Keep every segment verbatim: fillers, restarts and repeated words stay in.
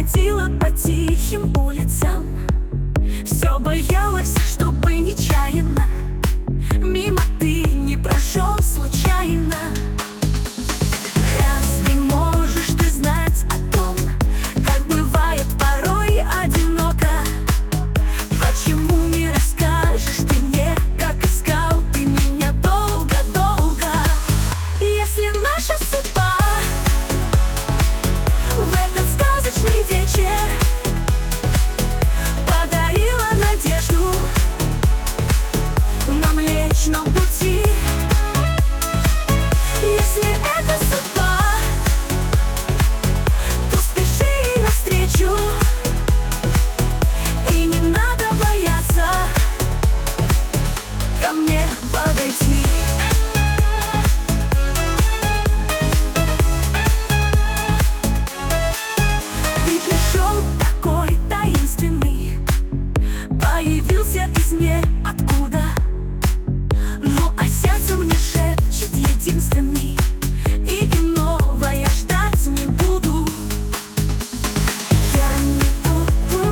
ходила по тихим улицам, все боялась, чтобы нечаянно мимо ты не прошел случайно. Разве можешь ты знать о том, как бывает порой одиноко? Почему не расскажешь ты мне, как искал ты меня долго-долго? Если наша судьба в этот сказочный вечер подарила надежду на Млечном Пути, если это судьба, то спеши навстречу, и не надо бояться ко мне подойти. Ты пришел такой таинственный, появился из ниоткуда, ну а сердце мне шепчет единственный, и иного я ждать не буду. Я не буду,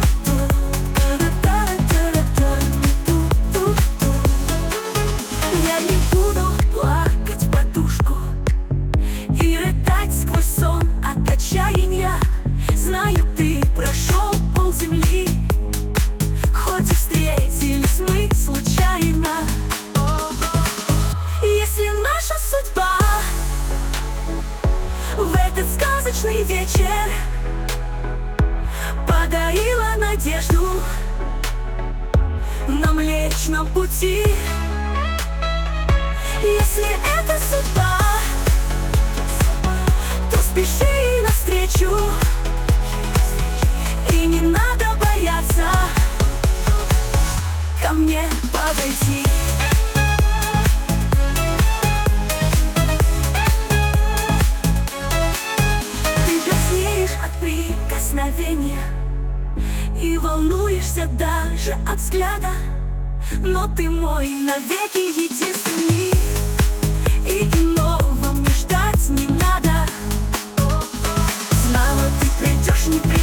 я не буду плакать в подушку и рыдать сквозь сон от отчаяния. Знаю, ты прошел полземли, хоть и встретились мы случайно. Если наша судьба в этот сказочный вечер подарила надежду на Млечном Пути, если это судьба, то спеши навстречу, и не надо бояться ко мне подойти. Ты краснеешь от прикосновения и волнуешься даже от взгляда, но ты мой навеки единственный, и иного мне ждать не надо. Знала, ты придешь, не придешь.